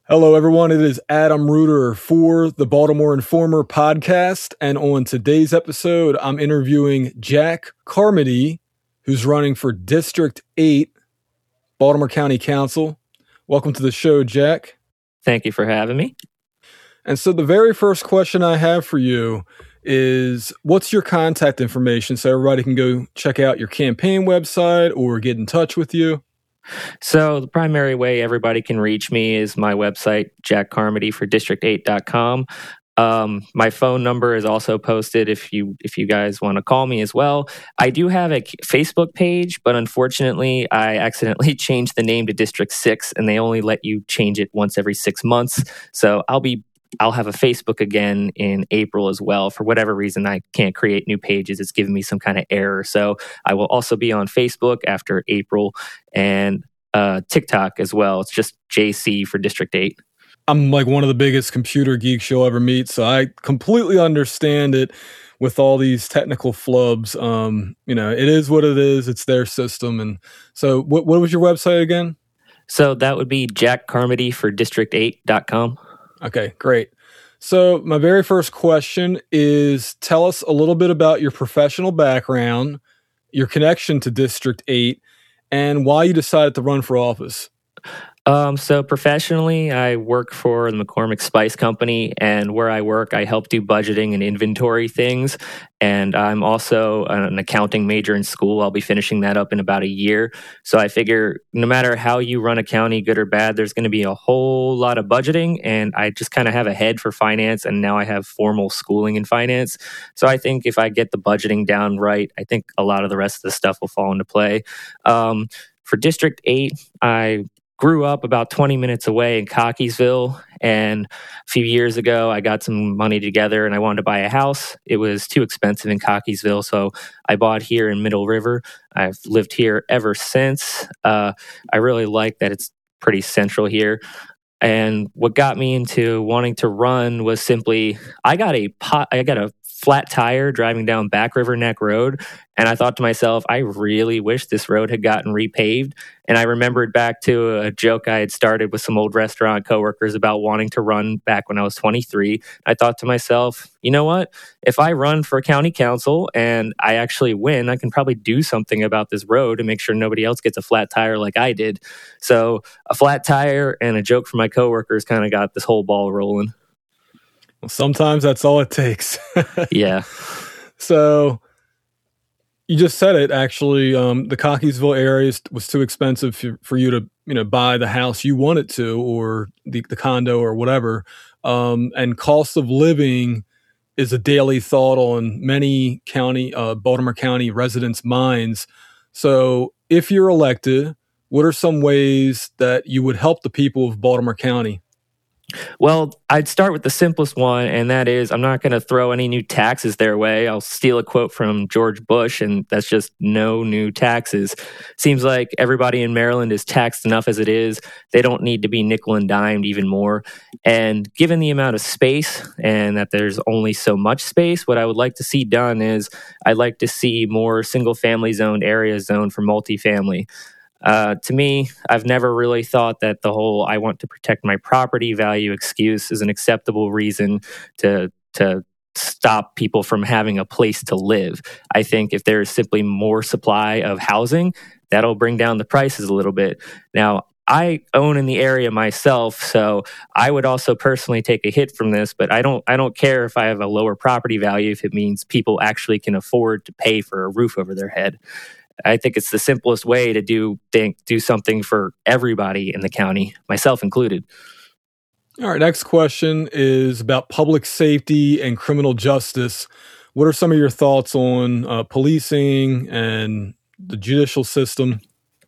Hello, everyone. It is Adam Reuter for the Baltimore Informer podcast. And on today's episode, I'm interviewing Jack Carmody, who's running for District 8, Baltimore County Council. Welcome to the show, Jack. Thank you for having me. And so the very first question I have for you is, what's your contact information so everybody can go check out your campaign website or get in touch with you? So the primary way everybody can reach me is my website, jackcarmodyfordistrict8.com. My phone number is also posted if you guys want to call me as well. I do have a Facebook page, but unfortunately, I accidentally changed the name to District 6, and they only let you change it once every 6 months. So I'll have a Facebook again in April as well. For whatever reason, I can't create new pages. It's giving me some kind of error. So I will also be on Facebook after April and TikTok as well. It's just JC for District 8. I'm like one of the biggest computer geeks you'll ever meet, so I completely understand it with all these technical flubs. It is what it is. It's their system. And so what was your website again? So that would be jackcarmodyfordistrict8.com. Okay, great. So my very first question is, tell us a little bit about your professional background, your connection to District 8, and why you decided to run for office. So professionally, I work for the McCormick Spice Company, and where I work, I help do budgeting and inventory things. And I'm also an accounting major in school. I'll be finishing that up in about a year. So I figure no matter how you run a county, good or bad, there's going to be a whole lot of budgeting. And I just kind of have a head for finance, and now I have formal schooling in finance. So I think if I get the budgeting down right, I think a lot of the rest of the stuff will fall into play. For District 8, I grew up about 20 minutes away in Cockeysville, and a few years ago I got some money together and I wanted to buy a house. It was too expensive in Cockeysville, so I bought here in Middle River. I've lived here ever since. I really like that it's pretty central here. And what got me into wanting to run was simply I got a flat tire driving down Back River Neck Road. And I thought to myself, I really wish this road had gotten repaved. And I remembered back to a joke I had started with some old restaurant coworkers about wanting to run back when I was 23. I thought to myself, you know what? If I run for county council and I actually win, I can probably do something about this road and make sure nobody else gets a flat tire like I did. So a flat tire and a joke from my coworkers kind of got this whole ball rolling. Well, sometimes that's all it takes. Yeah. So you just said it, actually. The Cockeysville area was too expensive for you to, buy the house you wanted to, or the condo or whatever. And cost of living is a daily thought on many Baltimore County residents' minds. So if you're elected, what are some ways that you would help the people of Baltimore County? Well, I'd start with the simplest one, and that is I'm not going to throw any new taxes their way. I'll steal a quote from George Bush, and that's just no new taxes. Seems like everybody in Maryland is taxed enough as it is. They don't need to be nickel and dimed even more. And given the amount of space and that there's only so much space, what I would like to see done is I'd like to see more single-family zoned areas zoned for multifamily. To me, I've never really thought that the whole I want to protect my property value excuse is an acceptable reason to stop people from having a place to live. I think if there's simply more supply of housing, that'll bring down the prices a little bit. Now, I own in the area myself, so I would also personally take a hit from this, but I don't care if I have a lower property value if it means people actually can afford to pay for a roof over their head. I think it's the simplest way to do something for everybody in the county, myself included. All right, next question is about public safety and criminal justice. What are some of your thoughts on policing and the judicial system?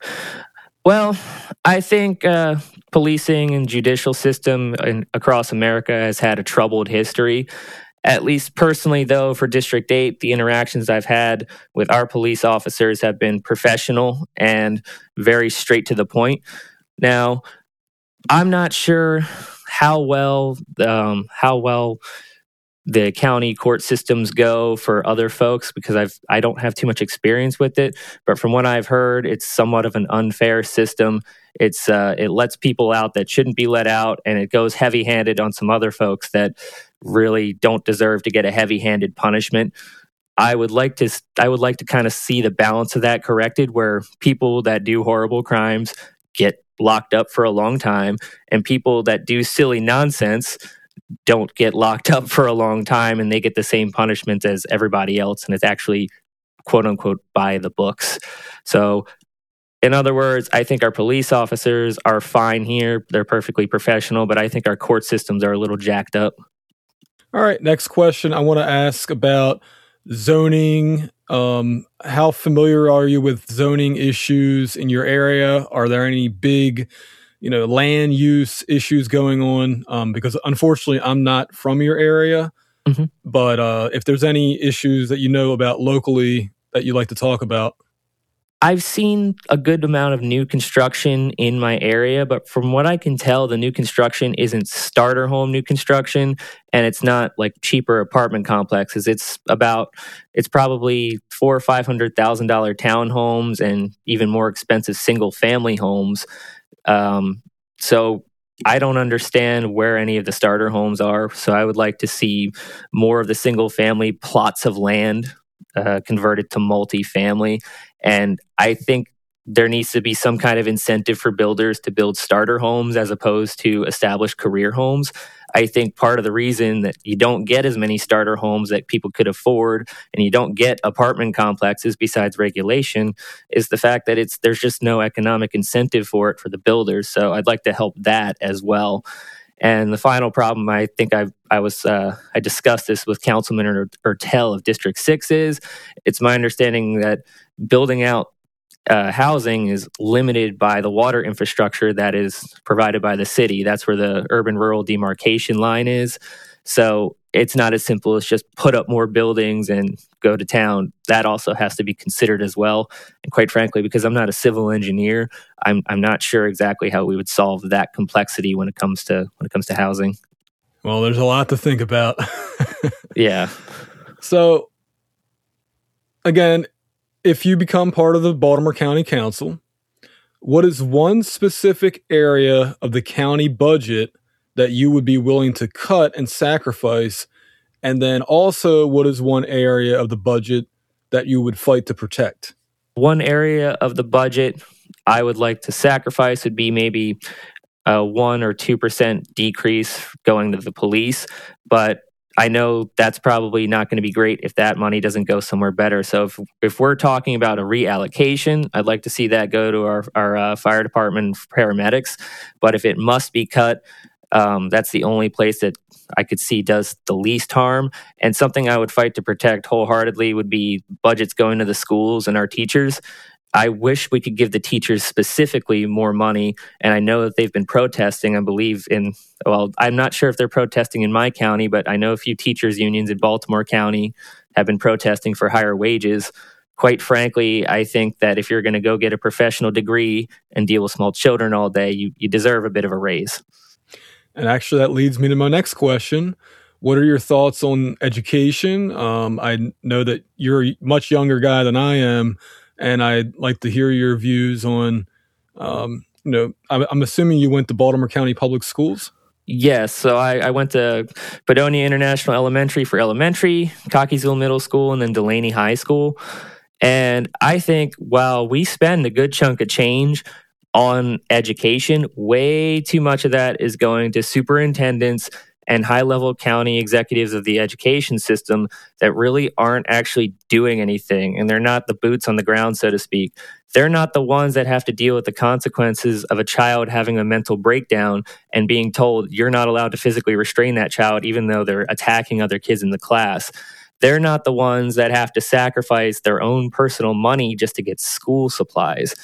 Well, I think policing and judicial system across America has had a troubled history. At least personally, though, for District 8, the interactions I've had with our police officers have been professional and very straight to the point. Now, I'm not sure how well the county court systems go for other folks, because I don't have too much experience with it. But from what I've heard, it's somewhat of an unfair system. It lets people out that shouldn't be let out, and it goes heavy-handed on some other folks that really don't deserve to get a heavy-handed punishment. I would like to kind of see the balance of that corrected, where people that do horrible crimes get locked up for a long time, and people that do silly nonsense don't get locked up for a long time, and they get the same punishment as everybody else, and it's actually quote unquote by the books. So in other words, I think our police officers are fine here. They're perfectly professional, but I think our court systems are a little jacked up. All right, next question I want to ask about zoning. How familiar are you with zoning issues in your area? Are there any big land use issues going on? Because unfortunately, I'm not from your area. Mm-hmm. But if there's any issues that you know about locally that you'd like to talk about. I've seen a good amount of new construction in my area, but from what I can tell, the new construction isn't starter home new construction, and it's not like cheaper apartment complexes. It's probably $400,000 or $500,000 townhomes and even more expensive single family homes. So I don't understand where any of the starter homes are. So I would like to see more of the single family plots of land converted to multifamily. And I think there needs to be some kind of incentive for builders to build starter homes as opposed to established career homes. I think part of the reason that you don't get as many starter homes that people could afford, and you don't get apartment complexes besides regulation, is the fact that there's just no economic incentive for it for the builders. So I'd like to help that as well. And the final problem, I think I discussed this with Councilman Ertel of District 6 is, it's my understanding that building out housing is limited by the water infrastructure that is provided by the city. That's where the urban-rural demarcation line is. So it's not as simple as just put up more buildings and go to town. That also has to be considered as well. And quite frankly, because I'm not a civil engineer, I'm not sure exactly how we would solve that complexity when it comes to housing. Well, there's a lot to think about. Yeah. So again, if you become part of the Baltimore County Council, what is one specific area of the county budget that you would be willing to cut and sacrifice? And then also, what is one area of the budget that you would fight to protect? One area of the budget I would like to sacrifice would be maybe a 1 or 2% decrease going to the police. But I know that's probably not going to be great if that money doesn't go somewhere better. So if we're talking about a reallocation, I'd like to see that go to our fire department paramedics. But if it must be cut, that's the only place that I could see does the least harm. And something I would fight to protect wholeheartedly would be budgets going to the schools and our teachers. I wish we could give the teachers specifically more money. And I know that they've been protesting, I believe I'm not sure if they're protesting in my county, but I know a few teachers unions in Baltimore County have been protesting for higher wages. Quite frankly, I think that if you're going to go get a professional degree and deal with small children all day, you deserve a bit of a raise. And actually, that leads me to my next question. What are your thoughts on education? I know that you're a much younger guy than I am, and I'd like to hear your views on, I'm assuming you went to Baltimore County Public Schools? Yes. So I went to Padonia International Elementary for elementary, Cockeysville Middle School, and then Delaney High School. And I think while we spend a good chunk of change on education, way too much of that is going to superintendents and high-level county executives of the education system that really aren't actually doing anything. And they're not the boots on the ground, so to speak. They're not the ones that have to deal with the consequences of a child having a mental breakdown and being told you're not allowed to physically restrain that child even though they're attacking other kids in the class. They're not the ones that have to sacrifice their own personal money just to get school supplies.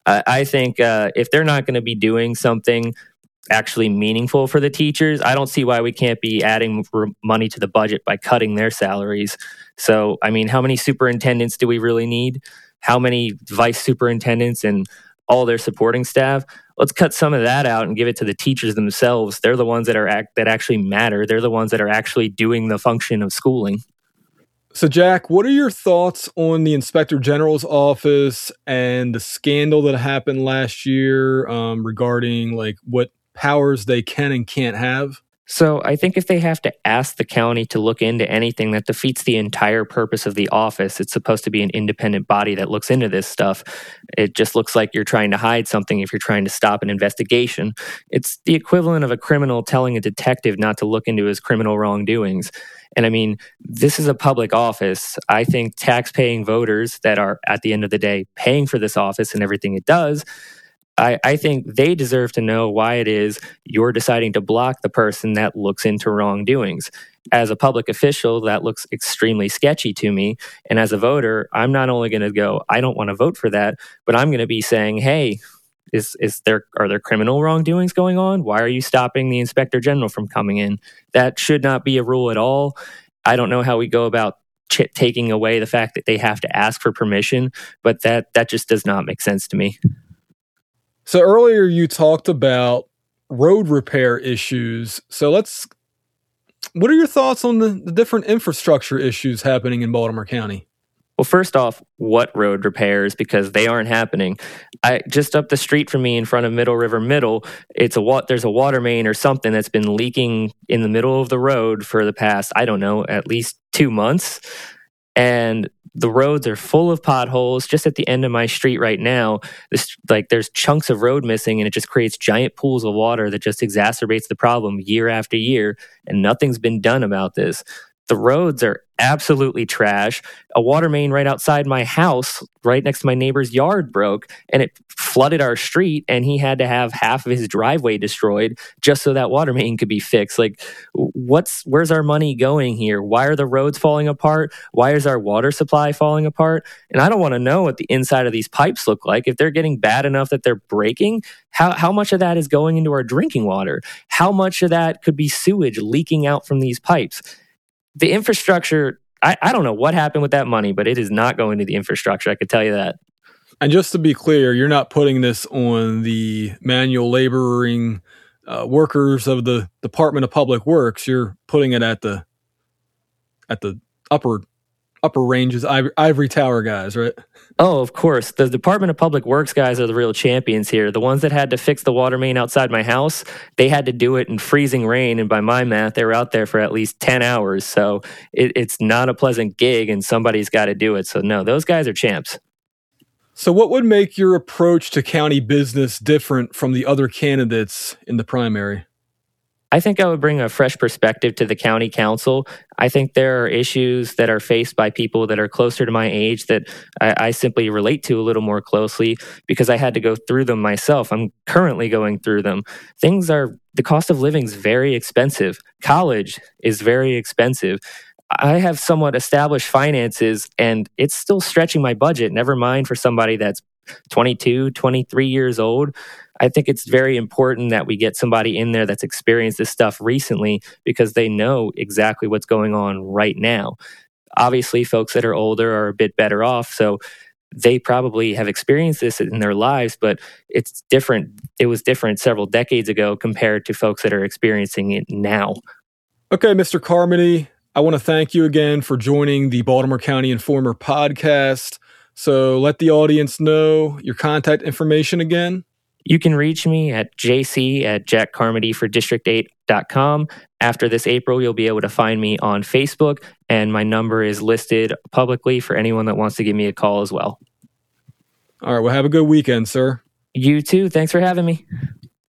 I think if they're not going to be doing something actually meaningful for the teachers, I don't see why we can't be adding money to the budget by cutting their salaries. So, I mean, how many superintendents do we really need? How many vice superintendents and all their supporting staff. Let's cut some of that out and give it to the teachers themselves. They're the ones that actually matter. They're the ones that are actually doing the function of schooling. So, Jack, what are your thoughts on the Inspector General's office and the scandal that happened last year regarding like what powers they can and can't have? So I think if they have to ask the county to look into anything, that defeats the entire purpose of the office. It's supposed to be an independent body that looks into this stuff. It just looks like you're trying to hide something if you're trying to stop an investigation. It's the equivalent of a criminal telling a detective not to look into his criminal wrongdoings. And I mean, this is a public office. I think tax-paying voters that are, at the end of the day, paying for this office and everything it does, I think they deserve to know why it is you're deciding to block the person that looks into wrongdoings. As a public official, that looks extremely sketchy to me. And as a voter, I'm not only going to go, I don't want to vote for that, but I'm going to be saying, hey, are there criminal wrongdoings going on? Why are you stopping the Inspector General from coming in? That should not be a rule at all. I don't know how we go about taking away the fact that they have to ask for permission, but that just does not make sense to me. So earlier you talked about road repair issues. So what are your thoughts on the different infrastructure issues happening in Baltimore County? Well, first off, what road repairs? Because they aren't happening. Just up the street from me in front of Middle River Middle, there's a water main or something that's been leaking in the middle of the road for the past, I don't know, at least 2 months. And the roads are full of potholes. Just at the end of my street right now, there's chunks of road missing, and it just creates giant pools of water that just exacerbates the problem year after year, and nothing's been done about this. The roads are absolutely trash. A water main right outside my house, right next to my neighbor's yard, broke, and it flooded our street, and he had to have half of his driveway destroyed just so that water main could be fixed. Like, where's our money going here? Why are the roads falling apart? Why is our water supply falling apart? And I don't want to know what the inside of these pipes look like. If they're getting bad enough that they're breaking, how much of that is going into our drinking water? How much of that could be sewage leaking out from these pipes? The infrastructure, I don't know what happened with that money, but it is not going to the infrastructure. I could tell you that. And just to be clear, you're not putting this on the manual laboring workers of the Department of Public Works. You're putting it at the upper ranges, ivory tower guys, right? Oh, of course. The Department of Public Works guys are the real champions here. The ones that had to fix the water main outside my house, they had to do it in freezing rain. And by my math, they were out there for at least 10 hours. So it's not a pleasant gig, and somebody's got to do it. So no, those guys are champs. So what would make your approach to county business different from the other candidates in the primary? I think I would bring a fresh perspective to the county council. I think there are issues that are faced by people that are closer to my age that I simply relate to a little more closely because I had to go through them myself. I'm currently going through them. The cost of living is very expensive. College is very expensive. I have somewhat established finances, and it's still stretching my budget, never mind for somebody that's 22, 23 years old. I think it's very important that we get somebody in there that's experienced this stuff recently because they know exactly what's going on right now. Obviously, folks that are older are a bit better off, so they probably have experienced this in their lives, but it's different. It was different several decades ago compared to folks that are experiencing it now. Okay, Mr. Carmody, I want to thank you again for joining the Baltimore County Informer podcast. So let the audience know your contact information again. You can reach me at jc@jackcarmodyfordistrict8.com. After this April, you'll be able to find me on Facebook, and my number is listed publicly for anyone that wants to give me a call as well. All right, well, have a good weekend, sir. You too. Thanks for having me.